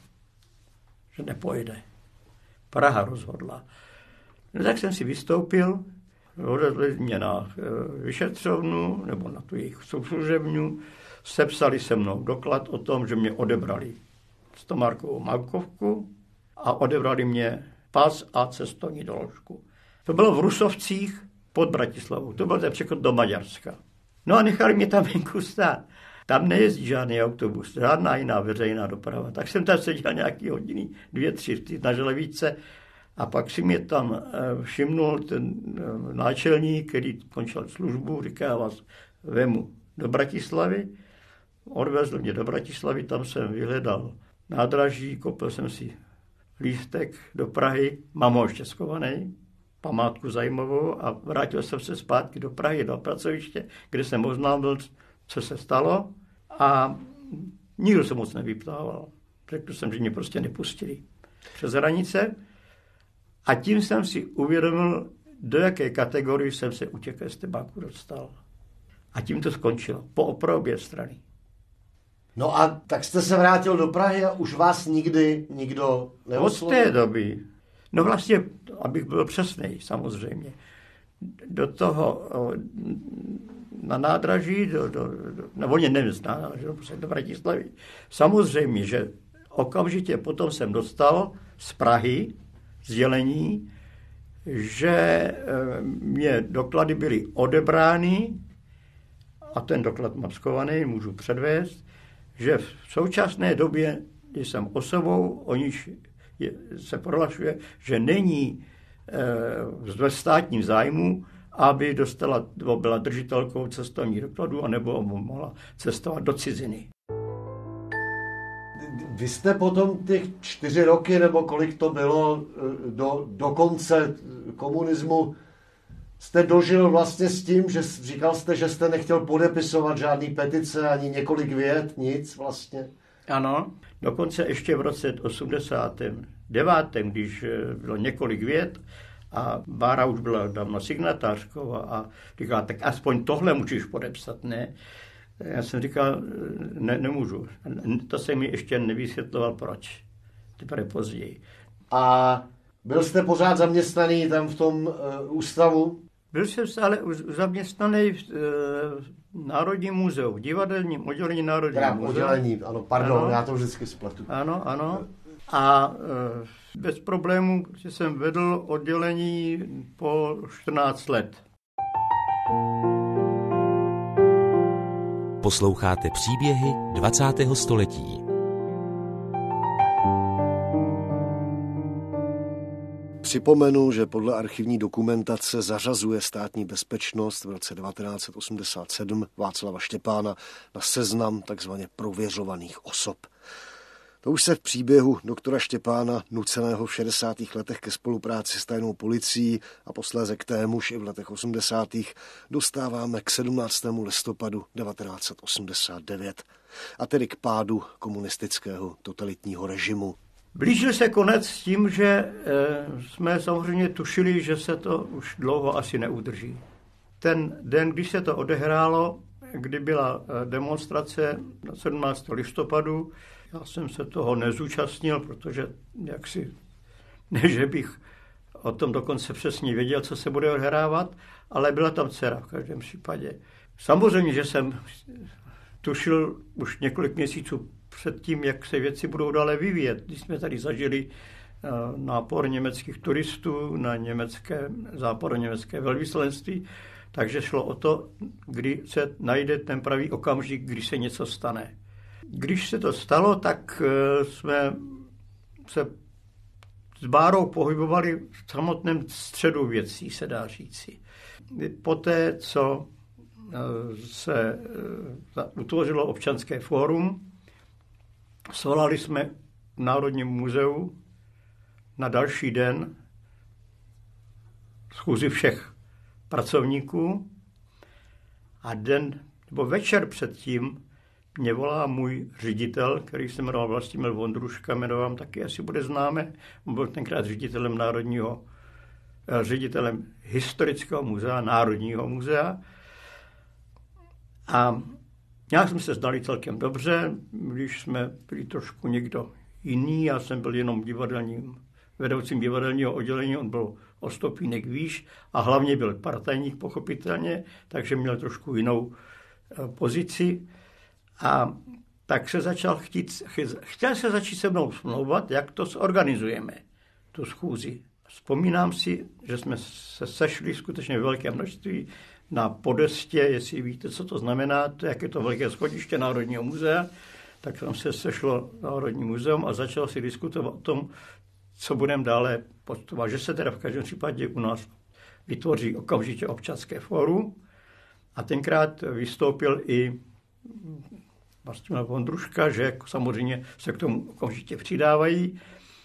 Speaker 3: že nepojede. Praha rozhodla. No, tak jsem si vystoupil, odvezli mě na vyšetřovnu nebo na tu jejich služebnu, sepsali se mnou doklad o tom, že mě odebrali stomarkovou bankovku a odebrali mě pas a cestovní doložku. To bylo v Rusovcích pod Bratislavou. To byl ten přechod do Maďarska. No a nechali mě tam venku stát. Tam nejezdí žádný autobus, žádná jiná veřejná doprava. Tak jsem tam seděl nějaký hodiny, dvě, tři na železnici a pak si mě tam všimnul ten náčelník, který končil službu, říká, já vás vemu do Bratislavy. Odvezl mě do Bratislavy, tam jsem vyhledal nádraží, koupil jsem si lístek do Prahy, mám ho ještě schovaný, památku zajímavou a vrátil jsem se zpátky do Prahy, do pracoviště, kde jsem oznámil, co se stalo a nikdo se moc nevyptával. Řekl jsem, že mě prostě nepustili přes hranice a tím jsem si uvědomil, do jaké kategorie jsem se u těch estebáků dostal. A tím to skončilo, po obě strany.
Speaker 4: No a tak jste se vrátil do Prahy a už vás nikdy nikdo neoslovil?
Speaker 3: Od té doby, no vlastně, abych byl přesnej, samozřejmě, do toho, na nádraží, do, do, do, nebo nevím, na nádraží, do Bratislavy. Samozřejmě, že okamžitě potom jsem dostal z Prahy sdělení, že mě doklady byly odebrány a ten doklad mám schovaný, můžu předvést, že v současné době jsem osobou, o níž je, se prohlašuje, že není e, ve státním zájmu, aby dostala, byla držitelkou cestovních dokladů, anebo mohla cestovat do ciziny.
Speaker 4: Vy jste potom těch čtyři roky, nebo kolik to bylo, do, do konce komunismu, jste dožil vlastně s tím, že říkal jste, že jste nechtěl podepisovat žádný petice, ani několik vět, nic vlastně.
Speaker 3: Ano, dokonce ještě v roce osmdesátém devátém, když bylo několik vět a Bára už byla dávno signatářkou a říkala, tak aspoň tohle můžeš podepsat, ne? Já jsem říkal, ne, nemůžu. To se mi ještě nevysvětloval, proč. Teprve později.
Speaker 4: A byl jste pořád zaměstnaný tam v tom uh, ústavu?
Speaker 3: Byl jsem stále zaměstnaný v uh, Národním muzeu, v divadelním oddělení Národního muzea.
Speaker 4: Oddělení, ano, pardon,
Speaker 3: ano,
Speaker 4: já to vždycky spletu.
Speaker 3: Ano, ano. A uh, bez problémů jsem vedl oddělení po čtrnáct let.
Speaker 1: Posloucháte příběhy dvacátého století.
Speaker 2: Připomenu, že podle archivní dokumentace zařazuje Státní bezpečnost v roce devatenáct set osmdesát sedm Václava Štěpána na seznam takzvaně prověřovaných osob. To už se v příběhu doktora Štěpána, nuceného v šedesátých letech ke spolupráci s tajnou policií a posléze k témuž i v letech osmdesátých, dostáváme k sedmnáctému listopadu devatenáct set osmdesát devět, a tedy k pádu komunistického totalitního režimu.
Speaker 3: Blížil se konec s tím, že e, jsme samozřejmě tušili, že se to už dlouho asi neudrží. Ten den, když se to odehrálo, kdy byla demonstrace na sedmnáctého listopadu, já jsem se toho nezúčastnil, protože jaksi, ne, že bych o tom dokonce přesně věděl, co se bude odehrávat, ale byla tam dcera v každém případě. Samozřejmě, že jsem tušil už několik měsíců před tím, jak se věci budou dále vyvíjet. Když jsme tady zažili nápor německých turistů na německé, západoněmecké velvyslanectví, takže šlo o to, kdy se najde ten pravý okamžik, když se něco stane. Když se to stalo, tak jsme se s Bárou pohybovali v samotném středu věcí, se dá říci. Poté, co se utvořilo občanské fórum, svolali jsme v Národním muzeu na další den schůzi všech pracovníků a den nebo večer předtím mě volá můj ředitel, který se jmenoval Vlastimil Vondruška, jmenovám taky, asi bude známe. On byl tenkrát ředitelem národního, ředitelem historického muzea, Národního muzea. A nějak jsme se znali celkem dobře, když jsme byli trošku někdo jiný, já jsem byl jenom divadelním, vedoucím divadelního oddělení, on byl o stupínek výš a hlavně byl partajník, pochopitelně, takže měl trošku jinou pozici. A tak se začal chtít, chtěl se začít se mnou smlouvat, jak to zorganizujeme, tu schůzi. Vzpomínám si, že jsme se sešli skutečně ve velké množství na podestě, jestli víte, co to znamená, to, jak je to velké schodiště Národního muzea, tak tam se sešlo Národní muzeum a začalo si diskutovat o tom, co budeme dále postupovat. Že se teda v každém případě u nás vytvoří okamžitě občanské fórum a tenkrát vystoupil i Vlastimil Vondruška, že samozřejmě se k tomu okamžitě přidávají.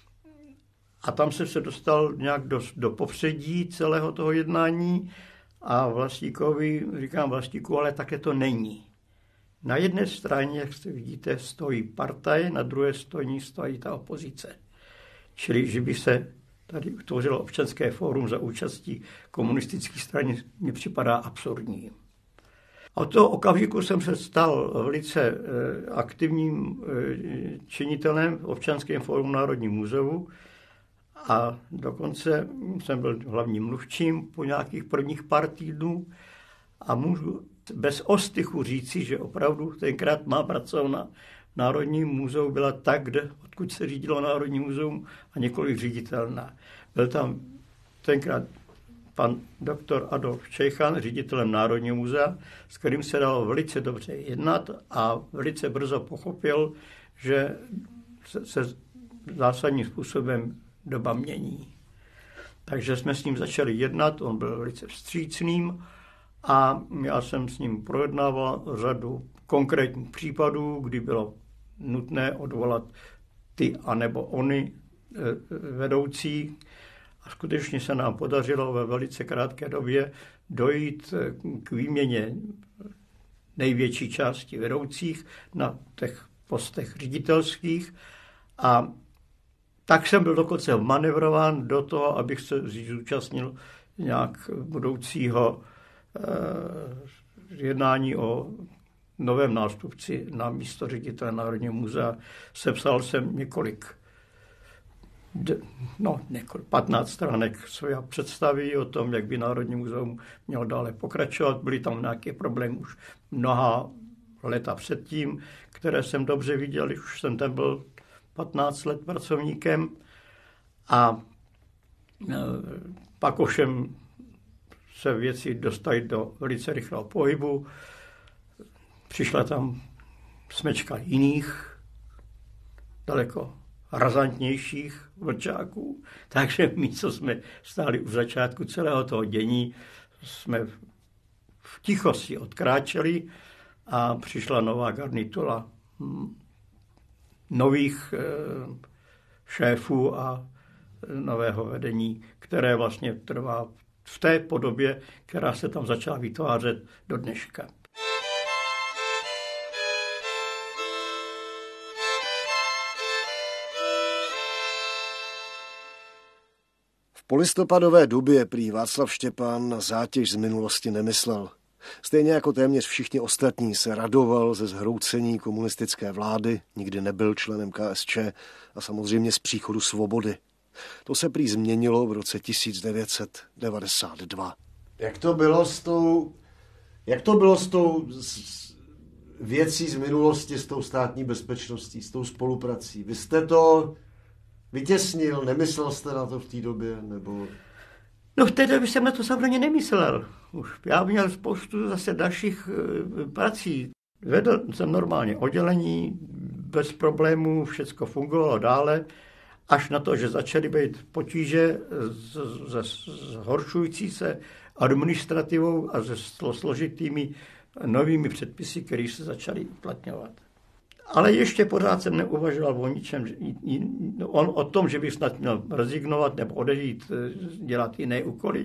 Speaker 3: A tam jsem se dostal nějak do, do popředí celého toho jednání a Vlastíkovi říkám, Vlastíku, ale také to není. Na jedné straně, jak jste vidíte, stojí partaj, na druhé straně stojí ta opozice. Čili, že by se tady utvořilo občanské fórum za účastí komunistické strany, mně připadá absurdní. Od toho okamžiku jsem se stal velice aktivním činitelem v občanském fóru Národním muzeu a dokonce jsem byl hlavním mluvčím po nějakých prvních pár týdnů a můžu bez ostychu říci, že opravdu tenkrát má pracovna v Národním muzeu byla tak, kde, odkud se řídilo Národní muzeum a několik ředitelná. Byl tam tenkrát pan doktor Adolf Čejchan, ředitelem Národního muzea, s kterým se dalo velice dobře jednat a velice brzo pochopil, že se, se zásadním způsobem doba mění. Takže jsme s ním začali jednat, on byl velice vstřícným a já jsem s ním projednával řadu konkrétních případů, kdy bylo nutné odvolat ty anebo ony vedoucí. A skutečně se nám podařilo ve velice krátké době dojít k výměně největší části vedoucích na těch postech ředitelských. A tak jsem byl dokonce manevrován do toho, abych se zúčastnil nějak budoucího eh, jednání o novém nástupci na místo ředitele Národního muzea. Sepsal jsem několik no, několik, patnáct stránek své představy o tom, jak by Národní muzeum mělo dále pokračovat. Byly tam nějaké problémy už mnoha leta předtím, které jsem dobře viděl, když už jsem tam byl patnáct let pracovníkem. A e, pak ovšem se věci dostaly do velice rychlého pohybu. Přišla tam smečka jiných, daleko nejrazantnějších vlčáků. Takže my, co jsme stáli u začátku celého toho dění, jsme v tichosti odkráčeli a přišla nová garnitura nových šéfů a nového vedení, které vlastně trvá v té podobě, která se tam začala vytvářet do dneška.
Speaker 2: V polistopadové době prý Václav Štěpán na zátěž z minulosti nemyslel. Stejně jako téměř všichni ostatní se radoval ze zhroucení komunistické vlády, nikdy nebyl členem K S Č a samozřejmě z příchodu svobody. To se prý změnilo v roce tisíc devět set devadesát dva.
Speaker 4: Jak to bylo s tou, jak to bylo s tou s věcí z minulosti, s tou státní bezpečností, s tou spoluprací? Vy jste to vytěsnil, nemyslel jste na to v té době, nebo...
Speaker 3: No v té době jsem na to samozřejmě nemyslel. Už já měl spoustu zase dalších e, prací. Vedl jsem normálně oddělení, bez problémů, všecko fungovalo dále, až na to, že začaly být potíže se zhoršující se administrativou a se složitými novými předpisy, které se začaly uplatňovat. Ale ještě pořád jsem neuvažoval o ničem, on, o tom, že bych snad měl rezignovat nebo odejít, dělat jiné úkoly.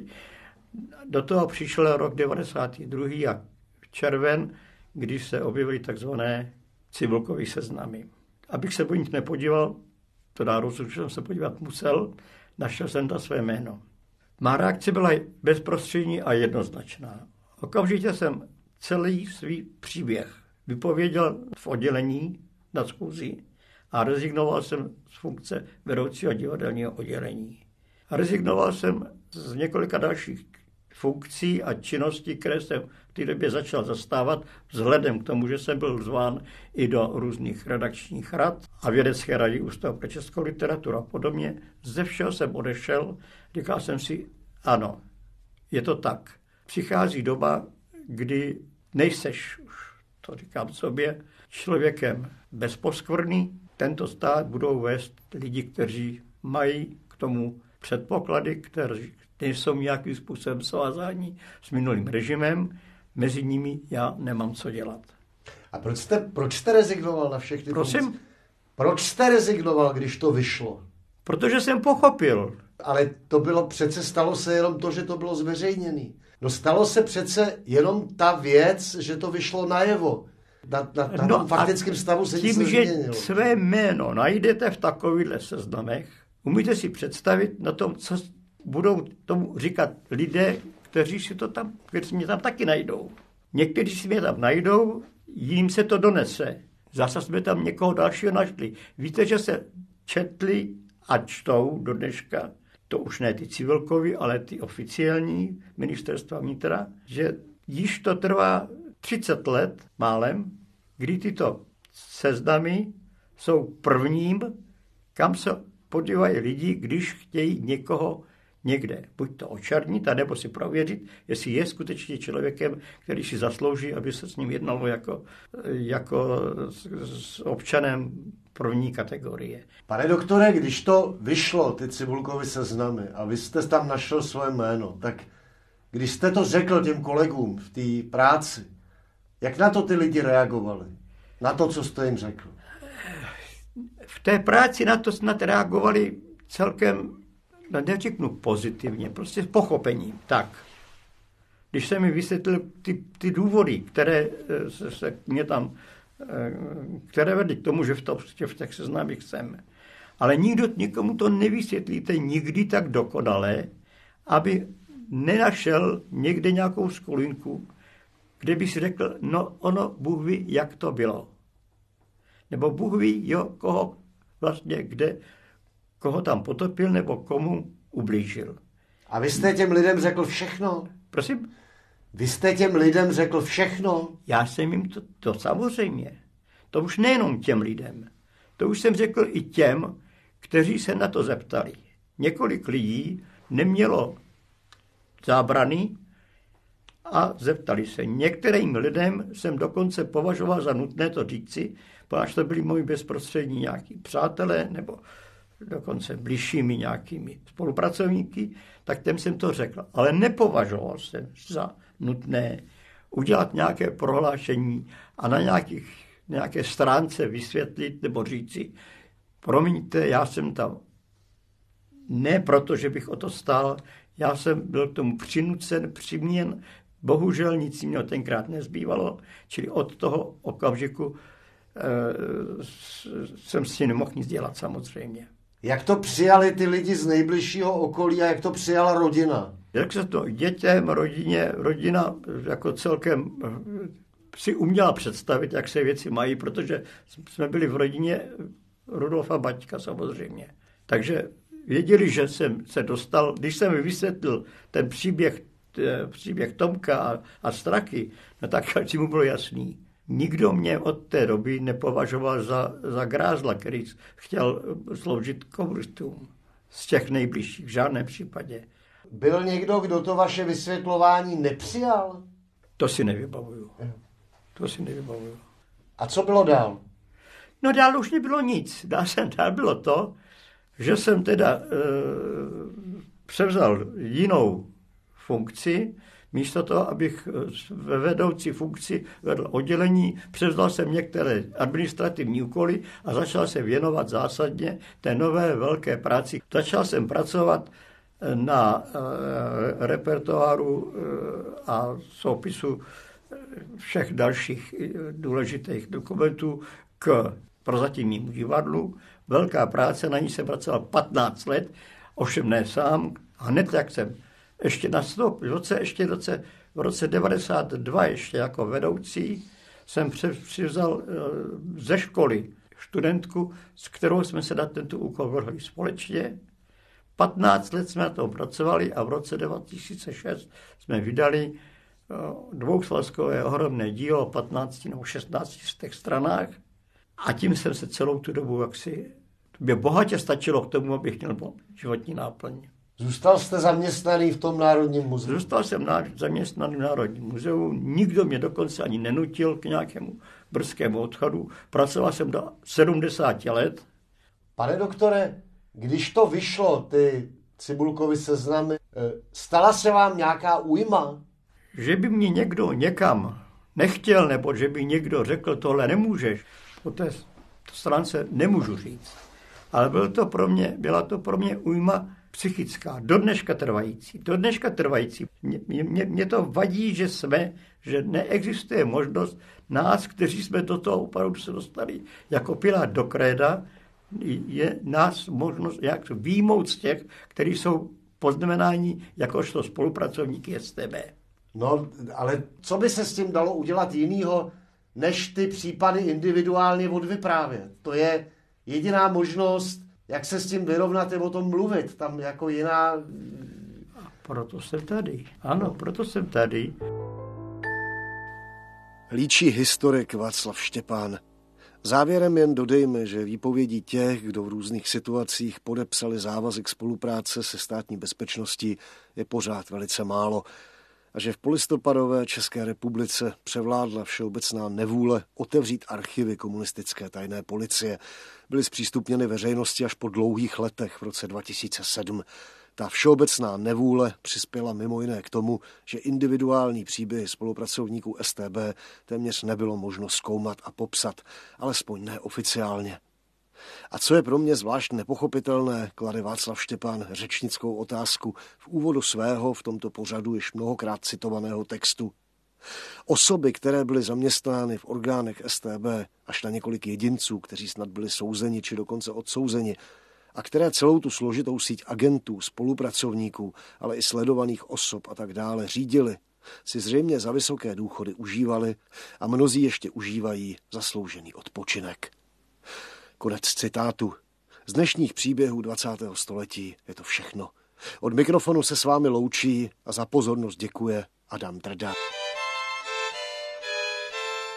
Speaker 3: Do toho přišel rok devadesátý druhý a červen, když se objevily takzvané Cibulkovy seznamy. Abych se po nich nepodíval, to dá rozhodl, že jsem se podívat musel, našel jsem tam své jméno. Má reakce byla bezprostřední a jednoznačná. Okamžitě jsem celý svůj příběh vypověděl v oddělení na schůzi a rezignoval jsem z funkce vedoucího divadelního oddělení. A rezignoval jsem z několika dalších funkcí a činností, které jsem v té době začal zastávat, vzhledem k tomu, že jsem byl zván i do různých redakčních rad a vědecké rady Ústavu pro českou literaturu a podobně. Ze všeho jsem odešel, říkal jsem si, ano, je to tak. Přichází doba, kdy nejseš už, to říkám sobě, člověkem bezposkvrný. Tento stát budou vést lidi, kteří mají k tomu předpoklady, kteří nejsou nějakým způsobem svázání s minulým režimem. Mezi nimi já nemám co dělat.
Speaker 4: A proč jste, proč jste rezignoval na všechny
Speaker 3: Prosím?
Speaker 4: funkce? Proč jste rezignoval, když to vyšlo?
Speaker 3: Protože jsem pochopil.
Speaker 4: Ale to bylo přece, stalo se jenom to, že to bylo zveřejněné. No stalo se přece jenom ta věc, že to vyšlo najevo. Na, na, na
Speaker 3: no
Speaker 4: tom faktickém stavu se
Speaker 3: tím,
Speaker 4: nic nezměnilo.
Speaker 3: Tím, že své jméno najdete v takovýchhle seznamech, umíte si představit na tom, co budou tomu říkat lidé, kteří si to tam, kteří mě tam taky najdou. Někteří si mě tam najdou, jim se to donese. Zase jsme tam někoho dalšího našli. Víte, že se četli a čtou do dneška, to už ne ty civilkovy, ale ty oficiální ministerstva vnitra, že již to trvá třicet let málem, kdy tyto seznamy jsou prvním, kam se podívají lidi, když chtějí někoho někde. Buď to očernit, nebo si prověřit, jestli je skutečně člověkem, který si zaslouží, aby se s ním jednalo jako, jako s, s občanem první kategorie.
Speaker 4: Pane doktore, když to vyšlo, ty Cibulkovy seznamy, a vy jste tam našel svoje jméno, tak když jste to řekl těm kolegům v té práci, jak na to ty lidi reagovali? Na to, co jste jim řekl?
Speaker 3: V té práci na to snad reagovali celkem, no neřeknu pozitivně, prostě s pochopením. Tak, když jsem mi vysvětlil ty, ty důvody, které se, se mě tam, které vedly k tomu, že v, to, v těch seznamech jsem. Ale nikdo, nikomu to nevysvětlíte nikdy tak dokonale, aby nenašel někde nějakou skulinku, kde by si řekl, no ono, Bůh ví, jak to bylo. Nebo Bůh ví, jo, koho vlastně, kde, koho tam potopil, nebo komu ublížil.
Speaker 4: A vy jste těm lidem řekl všechno?
Speaker 3: Prosím?
Speaker 4: Vy jste těm lidem řekl všechno?
Speaker 3: Já jsem jim to, to samozřejmě. To už nejenom těm lidem. To už jsem řekl i těm, kteří se na to zeptali. Několik lidí nemělo zábrany a zeptali se. Některým lidem jsem dokonce považoval za nutné to říci, Až to byli moji bezprostřední nějaký přátelé, nebo dokonce bližšími nějakými spolupracovníky, tak těm jsem to řekl. Ale nepovažoval jsem za nutné udělat nějaké prohlášení a na nějakých, nějaké stránce vysvětlit nebo říci, promiňte, já jsem tam ne proto, že bych o to stál, já jsem byl k tomu přinucen, přiměn, bohužel nic jiného tenkrát nezbývalo, čili od toho okamžiku e, jsem s tím nemohl nic dělat samozřejmě.
Speaker 4: Jak to přijali ty lidi z nejbližšího okolí a jak to přijala rodina?
Speaker 3: Jak se to dětem, rodině, rodina jako celkem si uměla představit, jak se věci mají, protože jsme byli v rodině Rudolfa Baťka samozřejmě. Takže věděli, že jsem se dostal, když jsem vysvětlil ten příběh, příběh Tomka a, a Straky, no tak si mu bylo jasný. Nikdo mě od té doby nepovažoval za, za grázla, který chtěl sloužit komunistům z těch nejbližších, v žádném případě.
Speaker 4: Byl někdo, kdo to vaše vysvětlování nepřijal?
Speaker 3: To si nevybavuju. To si nevybavuju.
Speaker 4: A co bylo dál?
Speaker 3: No dál už nebylo nic. Dál, jsem, dál bylo to, že jsem teda e, převzal jinou funkci, místo toho, abych ve vedoucí funkci vedl oddělení, převzal jsem některé administrativní úkoly a začal se věnovat zásadně té nové velké práci. Začal jsem pracovat na e, repertoáru e, a soupisu všech dalších důležitých dokumentů k prozatímnímu divadlu. Velká práce, na ní jsem pracoval patnáct let, ovšem ne sám. A hned jak jsem ještě nastoupil, v roce, ještě v roce, v roce devadesát dva ještě jako vedoucí, jsem přivzal ze školy studentku, s kterou jsme se na tento úkol vrhli společně. patnáct let jsme na tom pracovali a v roce dva tisíce šest jsme vydali dvousvazkové ohromné dílo o patnácti nebo šestnácti stranách a tím jsem se celou tu dobu jaksi, mě bohatě stačilo k tomu, abych měl životní náplň.
Speaker 4: Zůstal jste zaměstnaný v tom Národním muzeu?
Speaker 3: Zůstal jsem zaměstnaný v Národním muzeu, nikdo mě dokonce ani nenutil k nějakému brzkému odchodu. Pracoval jsem do sedmdesáti let.
Speaker 4: Pane doktore, když to vyšlo, ty Cibulkovy seznamy, stala se vám nějaká újma?
Speaker 3: Že by mě někdo někam nechtěl, nebo že by někdo řekl, tohle nemůžeš, po té stránce nemůžu říct. Ale byl to pro mě, byla to pro mě újma psychická, do dneška trvající. Do dneška trvající. Mě, mě, mě to vadí, že jsme, že neexistuje možnost nás, kteří jsme do toho opravdu se dostali jako Pilát do kréda, je nás možnost jak výjmout z těch, kteří jsou poznamenáni jakožto spolupracovníky S T B.
Speaker 4: No, ale co by se s tím dalo udělat jinýho, než ty případy individuálně odvyprávět? To je jediná možnost, jak se s tím vyrovnat, je o tom mluvit. Tam jako jiná...
Speaker 3: A proto jsem tady. Ano, proto jsem tady.
Speaker 2: Líčí historik Václav Štěpán. Závěrem jen dodejme, že výpovědí těch, kdo v různých situacích podepsali závazek spolupráce se státní bezpečností, je pořád velice málo. A že v polistopadové České republice převládla všeobecná nevůle otevřít archivy komunistické tajné policie. Byly zpřístupněny veřejnosti až po dlouhých letech v roce dva tisíce sedm. Ta všeobecná nevůle přispěla mimo jiné k tomu, že individuální příběhy spolupracovníků S T B téměř nebylo možno zkoumat a popsat, alespoň neoficiálně. A co je pro mě zvlášť nepochopitelné, klade Václav Štěpán řečnickou otázku v úvodu svého v tomto pořadu již mnohokrát citovaného textu. Osoby, které byly zaměstnány v orgánech S T B, až na několik jedinců, kteří snad byli souzeni či dokonce odsouzeni, a které celou tu složitou síť agentů, spolupracovníků, ale i sledovaných osob a tak dále řídili, si zřejmě za vysoké důchody užívali a mnozí ještě užívají zasloužený odpočinek. Konec citátu. Z dnešních příběhů dvacátého století je to všechno. Od mikrofonu se s vámi loučí a za pozornost děkuje Adam Drda.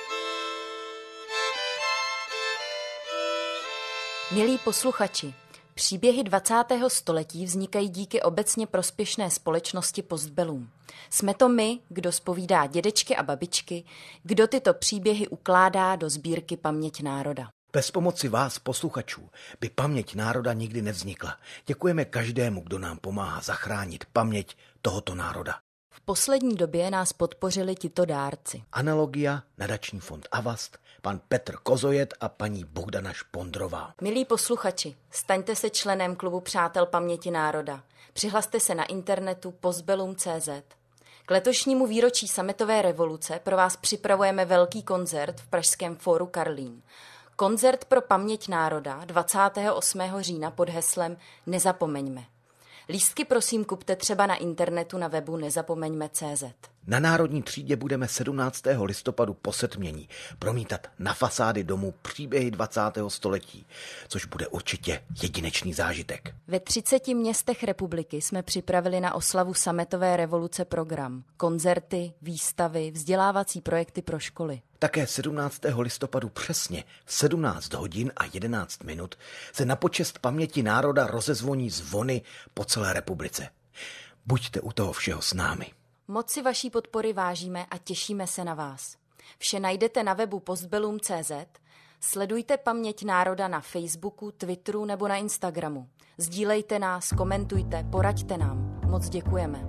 Speaker 5: Milí posluchači, Příběhy dvacátého století vznikají díky obecně prospěšné společnosti Postbellum. Jsme to my, kdo zpovídá dědečky a babičky, kdo tyto příběhy ukládá do sbírky Paměť národa.
Speaker 6: Bez pomoci vás, posluchačů, by Paměť národa nikdy nevznikla. Děkujeme každému, kdo nám pomáhá zachránit paměť tohoto národa.
Speaker 5: V poslední době nás podpořili tito dárci.
Speaker 6: Analogia, nadační fond Avast, pan Petr Kozojet a paní Bohdana Špondrová.
Speaker 5: Milí posluchači, staňte se členem klubu Přátel paměti národa. Přihlaste se na internetu postbellum tečka cé zet. K letošnímu výročí sametové revoluce pro vás připravujeme velký koncert v pražském fóru Karlín. Koncert pro paměť národa dvacátého osmého října pod heslem Nezapomeňme. Lístky prosím kupte třeba na internetu na webu nezapomeňme tečka cé zet.
Speaker 6: Na Národní třídě budeme sedmnáctého listopadu po setmění promítat na fasády domů příběhy dvacátého století, což bude určitě jedinečný zážitek.
Speaker 5: Ve třiceti městech republiky jsme připravili na oslavu sametové revoluce program. Koncerty, výstavy, vzdělávací projekty pro školy.
Speaker 6: Také sedmnáctého listopadu přesně v sedmnáct hodin a jedenáct minut se na počest paměti národa rozezvoní zvony po celé republice. Buďte u toho všeho s námi.
Speaker 5: Moc si vaší podpory vážíme a těšíme se na vás. Vše najdete na webu postbellum tečka cé zet, sledujte Paměť národa na Facebooku, Twitteru nebo na Instagramu. Sdílejte nás, komentujte, poraďte nám. Moc děkujeme.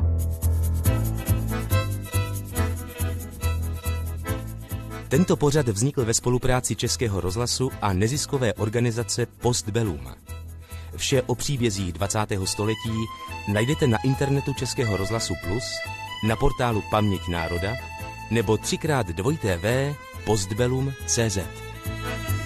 Speaker 1: Tento pořad vznikl ve spolupráci Českého rozhlasu a neziskové organizace Postbellum. Vše o příbězích dvacátého století najdete na internetu Českého rozhlasu Plus, na portálu Paměť národa nebo třikrát dvojité v postbellum tečka cé zet.